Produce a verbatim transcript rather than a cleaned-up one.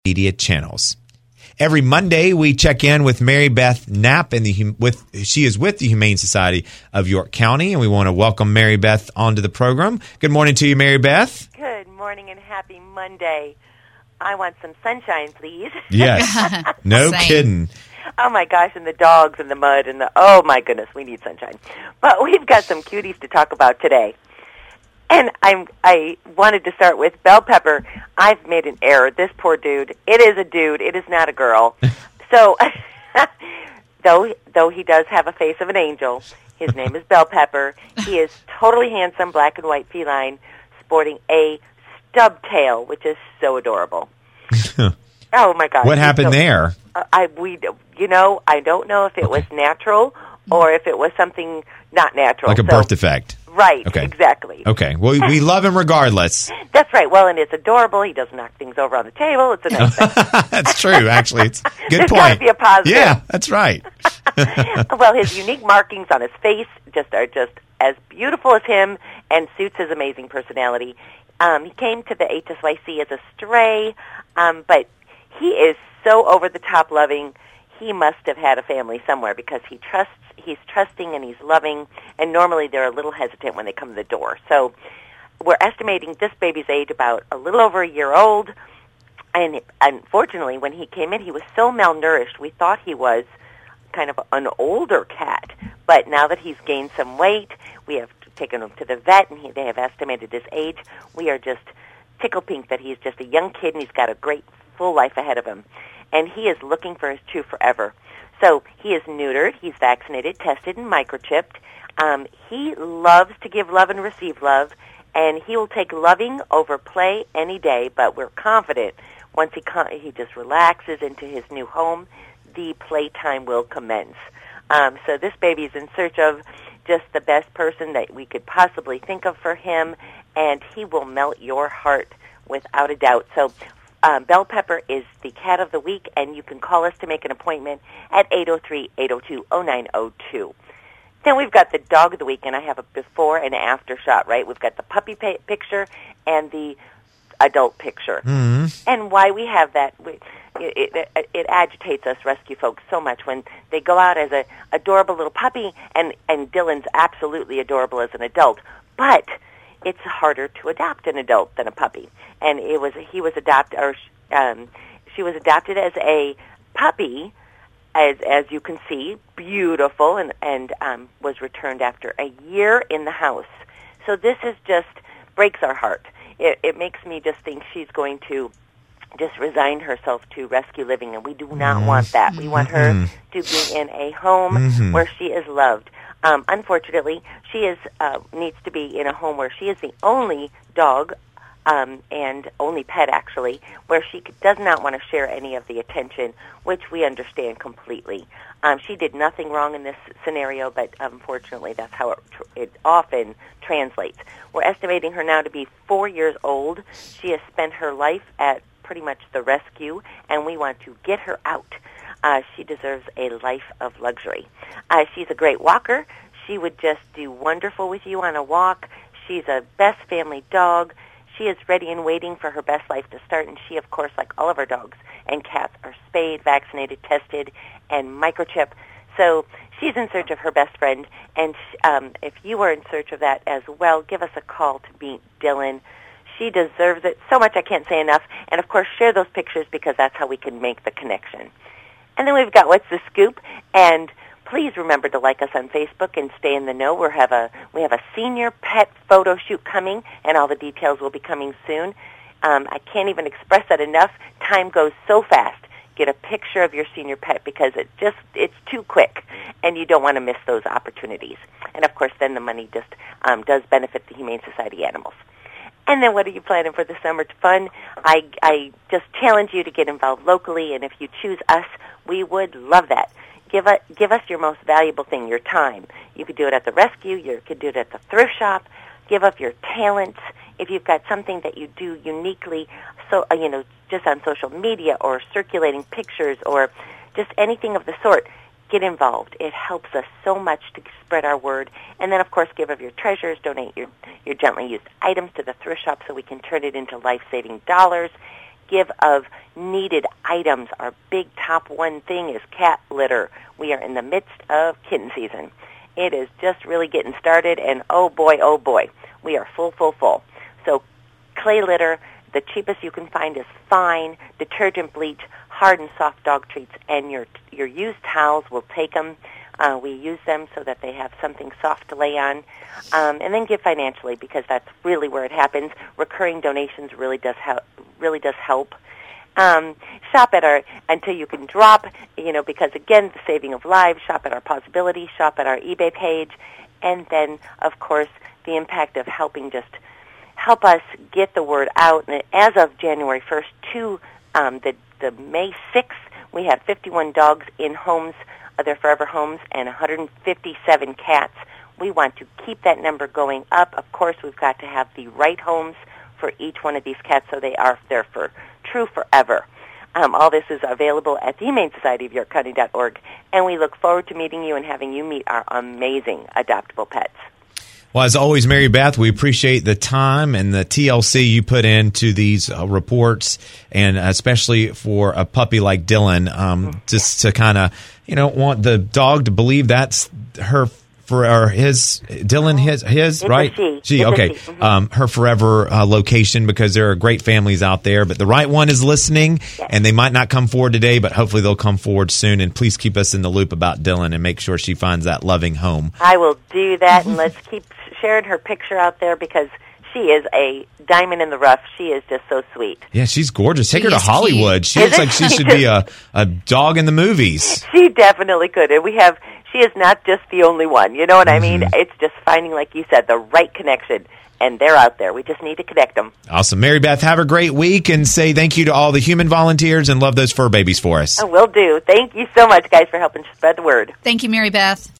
media channels. Every Monday, we check in with Mary Beth Knapp, and the with she is with the Humane Society of York County, and we want to welcome Mary Beth onto the program. Good morning to you, Mary Beth. Good morning and happy Monday. I want some sunshine, please. Yes, no Same. kidding. Oh my gosh, and the dogs and the mud and the, oh my goodness, we need sunshine. But we've got some cuties to talk about today. And I'm, I wanted to start with Bell Pepper. I've made an error. This poor dude. It is a dude. It is not a girl. So, though though he does have a face of an angel, his name is Bell Pepper. He is totally handsome, black and white feline, sporting a stub tail, which is so adorable. Oh my gosh! What happened so, there? Uh, I we you know I don't know if it was natural or if it was something not natural, Like a so, birth defect. Right, Okay. exactly. Okay, well, we love him regardless. That's right. Well, and it's adorable. He doesn't knock things over on the table. It's a nice thing. That's true, actually. It's a good There's point. gotta be a positive. Yeah, that's right. Well, his unique markings on his face just are just as beautiful as him and suits his amazing personality. Um, he came to the H S Y C as a stray, um, but he is so over-the-top loving. He must have had a family somewhere because he trusts. He's trusting and he's loving, and normally they're a little hesitant when they come to the door. So we're estimating this baby's age about a little over a year old, and unfortunately when he came in, he was so malnourished, we thought he was kind of an older cat. But now that he's gained some weight, we have taken him to the vet, and he, they have estimated his age. We are just tickle pink that he's just a young kid, and he's got a great full life ahead of him. And he is looking for his true forever. So he is neutered, he's vaccinated, tested, and microchipped. Um, he loves to give love and receive love, and he will take loving over play any day, but we're confident once he con- he just relaxes into his new home, the playtime will commence. Um, so this baby is in search of just the best person that we could possibly think of for him, and he will melt your heart without a doubt. So Um, Bell Pepper is the cat of the week, and you can call us to make an appointment at eight oh three, eight oh two, oh nine oh two. Then we've got the dog of the week, and I have a before and after shot, right? We've got the puppy pa- picture and the adult picture. Mm-hmm. And why we have that, we, it, it, it agitates us rescue folks so much when they go out as a adorable little puppy, and, and Dylan's absolutely adorable as an adult, but it's harder to adopt an adult than a puppy. And it was he was adopted, or um, she was adopted as a puppy, as as you can see, beautiful, and and um, was returned after a year in the house. So this is just breaks our heart. It, it makes me just think she's going to just resign herself to rescue living, and we do not mm-hmm. want that. We want her mm-hmm. to be in a home mm-hmm. where she is loved. Um, unfortunately, she is uh, needs to be in a home where she is the only dog um, and only pet, actually, where she does not want to share any of the attention, which we understand completely. Um, she did nothing wrong in this scenario, but unfortunately that's how it, tr- it often translates. We're estimating her now to be four years old. She has spent her life at pretty much the rescue, and we want to get her out. Uh, she deserves a life of luxury. Uh, she's a great walker. She would just do wonderful with you on a walk. She's a best family dog. She is ready and waiting for her best life to start, and she, of course, like all of our dogs and cats, are spayed, vaccinated, tested, and microchipped. So she's in search of her best friend, and um, if you are in search of that as well, give us a call to meet Dylan. She deserves it so much I can't say enough. And, of course, share those pictures because that's how we can make the connection. And then we've got What's the Scoop? And please remember to like us on Facebook and stay in the know. We have a we have a senior pet photo shoot coming, and all the details will be coming soon. Um, I can't even express that enough. Time goes so fast. Get a picture of your senior pet because it just it's too quick, and you don't want to miss those opportunities. And, of course, then the money just um, does benefit the Humane Society animals. And then what are you planning for the summer fun? I, I just challenge you to get involved locally, and if you choose us, we would love that. Give, a, give us your most valuable thing, your time. You could do it at the rescue. You could do it at the thrift shop. Give up your talents. If you've got something that you do uniquely, so you know, just on social media or circulating pictures or just anything of the sort, get involved. It helps us so much to spread our word. And then, of course, give of your treasures. Donate your, your gently used items to the thrift shop so we can turn it into life-saving dollars. give of needed items. Our big top one thing is cat litter. We are in the midst of kitten season. It is just really getting started, and oh boy, oh boy, we are full, full, full. So clay litter, the cheapest you can find is fine. Detergent, bleach, hard and soft dog treats, and your your used towels, we'll take them. Uh, we use them so that they have something soft to lay on. Um, and then give financially, because that's really where it happens. Recurring donations really does help. Really does help. Um, shop at our, until you can drop, you know, because again, the saving of lives, shop at our Possibility, shop at our eBay page, and then, of course, the impact of helping just help us get the word out. And as of January first to um, the, the May sixth, we have fifty-one dogs in homes, uh, their forever homes, and one hundred fifty-seven cats. We want to keep that number going up. Of course, we've got to have the right homes for each one of these cats so they are there for true forever. Um, all this is available at the Humane Society of York County dot org, and we look forward to meeting you and having you meet our amazing adoptable pets. Well, as always, Mary Beth, we appreciate the time and the T L C you put into these uh, reports, and especially for a puppy like Dylan, um, mm-hmm. just to kind of, you know, want the dog to believe that's her for or his Dylan his his it's right a she. she it's okay a she. Mm-hmm. um, her forever uh, location, because there are great families out there, but the right one is listening, yes. and they might not come forward today, but hopefully they'll come forward soon. And please keep us in the loop about Dylan and make sure she finds that loving home. I will do that, and let's keep sharing her picture out there, because she is a diamond in the rough. She is just so sweet. Yeah, she's gorgeous. Take She her to is Hollywood. cute. She looks like she should be a, a dog in the movies. She definitely could. And we have, she is not just the only one. You know what I mean? Mm-hmm. It's just finding, like you said, the right connection. And they're out there. We just need to connect them. Awesome. Mary Beth, have a great week, and say thank you to all the human volunteers, and love those fur babies for us. I will do. Thank you so much, guys, for helping spread the word. Thank you, Mary Beth.